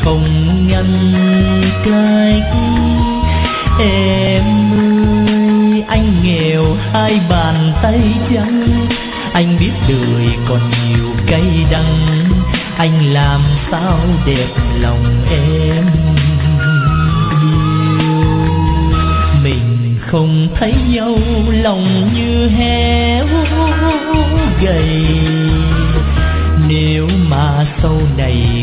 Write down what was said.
không ngăn cách. Em ơi, anh nghèo hai bàn tay trắng, anh biết đời còn nhiều cay đắng, anh làm sao đẹp lòng em yêu. Mình không thấy nhau lòng như héo gầy, nếu mà sau này